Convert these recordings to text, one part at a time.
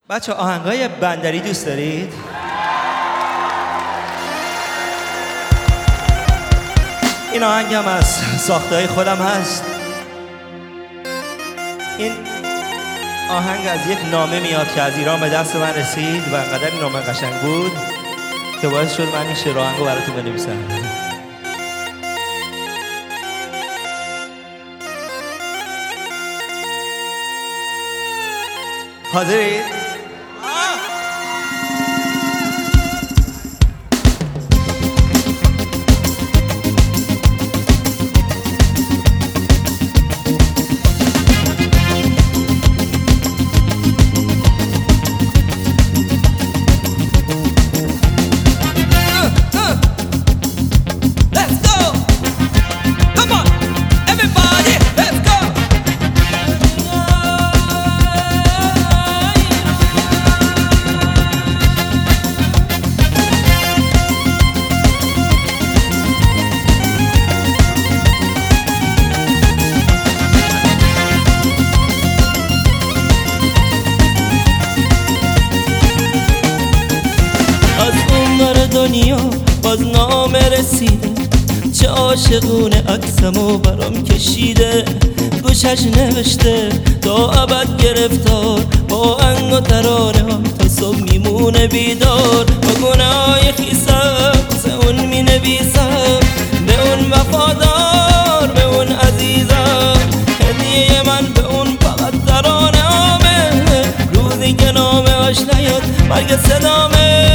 بچه آهنگای بندری دوست دارید؟ این آهنگ هم از ساخته‌های خودم هست. این آهنگ از یک نامه میاد که از ایران به دست من رسید و انقدر این نامه قشنگ بود که باعث شد من این شعر آهنگو براتون بنویسم. حاضرید؟ دنیا باز نامه رسیده، چه عاشقونه عکسمو برام کشیده، گوشش نوشته تا ابد گرفتار، با انگ و ترانه ها تا صبح میمونه بیدار، با گناهای خیسم واسه اون مینویسم، به اون وفادار به اون عزیزم، هدیه من به اون فقط ترانه هامه، روزی که نامه هاش نیاد مرگ صدامه،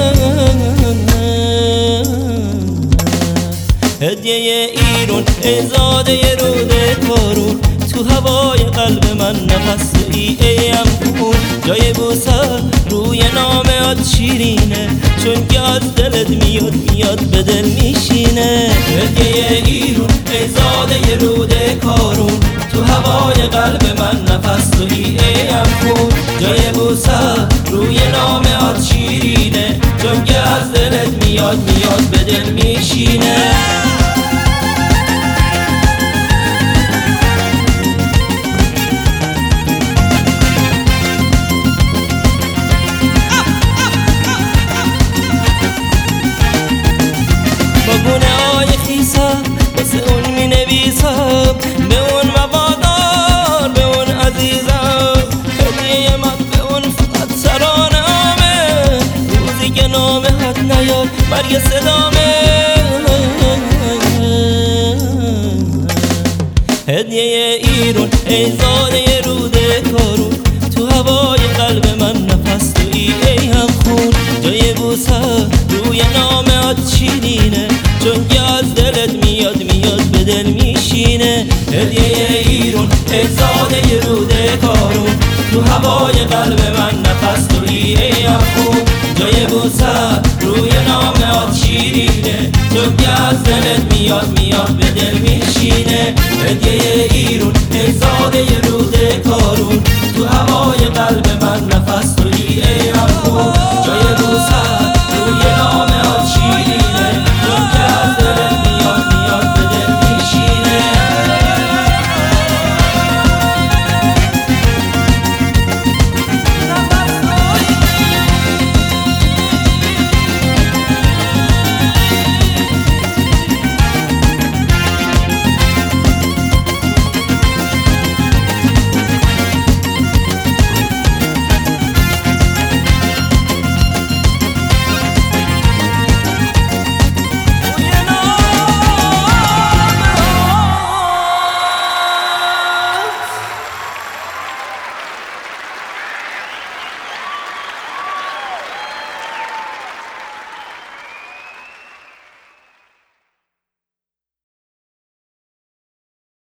هدیه ایرون ای زاده روده کارون، تو هوای قلب من نفس ای ایم خون، جای بوسه روی نامه‌ات شیرینه، چون که از دلت میاد به دل میشینه، هدیه ایرون ای زاده روده کارون، تو هوای قلب من نفس ای ایم خون، جای بوسه روی نامه‌ات شیرینه، چون که از دلت میاد به دل میشینه. گناهای خیسم واسه اون می نویسم، به اون وفادار به اون عزیزم، هدیه من به اون فقط ترانه‌امه، روزی که نامه هات نیاد مرگ صدامه، هدیه ایرون ای زاده روده کارون، تو هوای قلب من نفس تویی ای هم خون، جای بوسه روی نامه هات شیرینه، چون که از دلت میاد به دل میشینه، هدیه ایرون ای زاده روده کارون، تو هوای قلب من نفس تویی ای هم خون، جای بوسه روی نامه هات شیرینه، چون که از دلت میاد به دل میشینه، هدیه ایرون ای زاده روده کارون، تو هوای قلب من نفس